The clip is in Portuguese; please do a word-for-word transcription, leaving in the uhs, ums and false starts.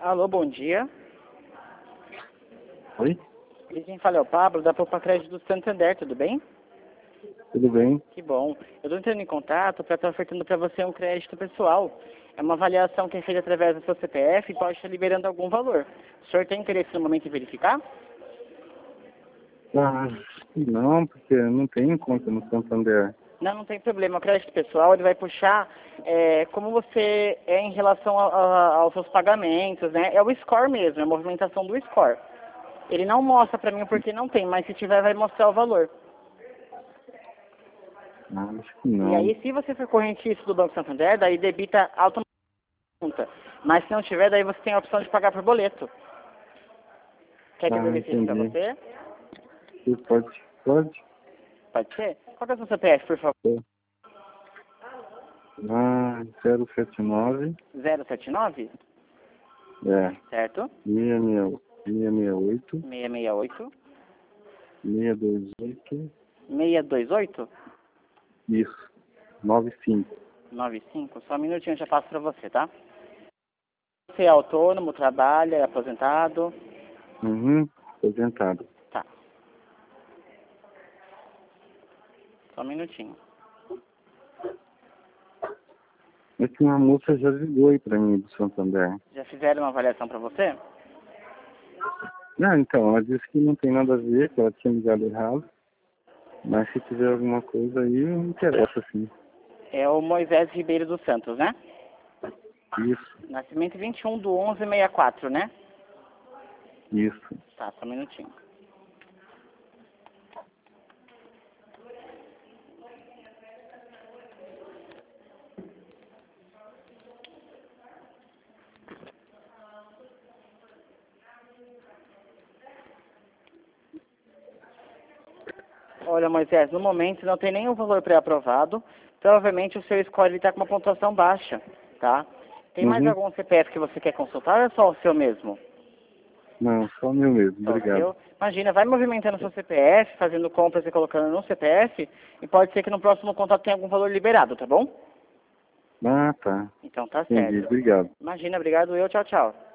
Alô, bom dia. Oi? E quem fala é o Pablo, da Poupa Crédito do Santander, tudo bem? Tudo bem? Que bom. Eu estou entrando em contato para estar ofertando para você um crédito pessoal. É uma avaliação que é feita através do seu C P F e pode estar liberando algum valor. O senhor tem interesse no momento em verificar? Ah, não, porque eu não tenho conta no Santander. Não, não tem problema. O crédito pessoal ele vai puxar é, como você é em relação a, a, aos seus pagamentos, né? É o score mesmo, é a movimentação do score. Ele não mostra para mim porque não tem, mas se tiver vai mostrar o valor. Ah, acho que E não. aí, se você for correntício do Banco Santander, daí debita automaticamente. Mas se não tiver, daí você tem a opção de pagar por boleto. Quer que eu Ah, verifique para entendi. você? Você pode? Pode? Pode ser? Qual que é o seu C P F, por favor? É. Ah, zero sete nove. zero sete nove? É. Certo? seis seis oito. seiscentos e sessenta e oito. seis dois oito. seiscentos e vinte e oito? Isso. nove cinco. noventa e cinco? Só um minutinho, eu já passo para você, tá? Você é autônomo, trabalha, é aposentado? Uhum. Aposentado. Tá. Só um minutinho. É que uma moça já ligou aí pra mim do Santander. Já fizeram uma avaliação para você? Não, então, ela disse que não tem nada a ver, que ela tinha ligado errado. Mas se tiver alguma coisa aí, me interessa, sim. É o Moisés Ribeiro dos Santos, né? Isso, Nascimento vinte e um do onze sessenta e quatro, né? isso. Tá, só um minutinho. Olha, Moisés, no momento não tem nenhum valor pré-aprovado. Provavelmente o seu score está com uma pontuação baixa, tá? Tem mais Uhum. algum C P F que você quer consultar ou é só o seu mesmo? Não, só o meu mesmo, Só o obrigado. seu? Imagina, vai movimentando seu C P F, fazendo compras e colocando no C P F, e pode ser que no próximo contato tenha algum valor liberado, tá bom? Ah, tá. Então tá Entendi, certo. obrigado. Imagina, obrigado eu, tchau, tchau.